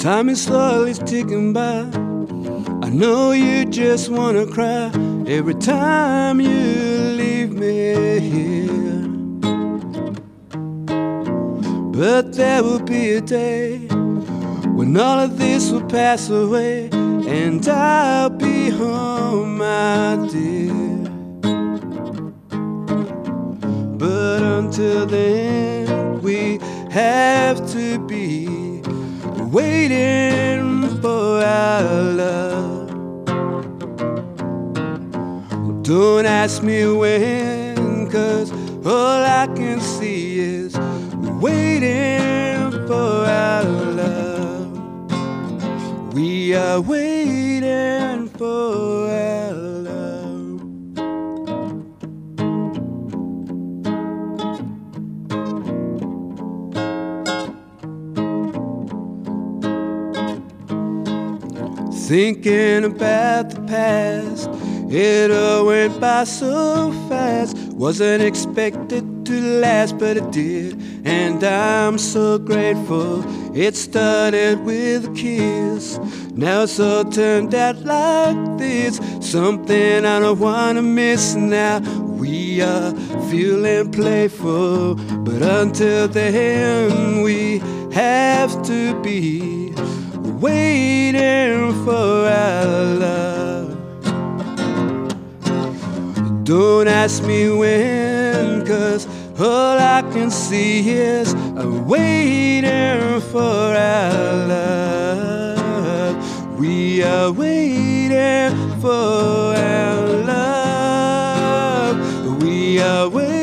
Time is slowly ticking by. I know you just wanna cry every time you leave me here. But there will be a day when all of this will pass away, and I'll be home, my dear. But until then, we have to be waiting for our love. Don't ask me when, 'cause all I can see is waiting for our love. We are waiting for our love. Thinking about the past, it all went by so fast. Wasn't expected to last, but it did, and I'm so grateful. It started with a kiss, now it's all turned out like this. Something I don't wanna miss now. We are feeling playful, but until then we have to be waiting for our love. Don't ask me when, 'cause all I can see is waiting for our love. We are waiting for our love. We are waiting.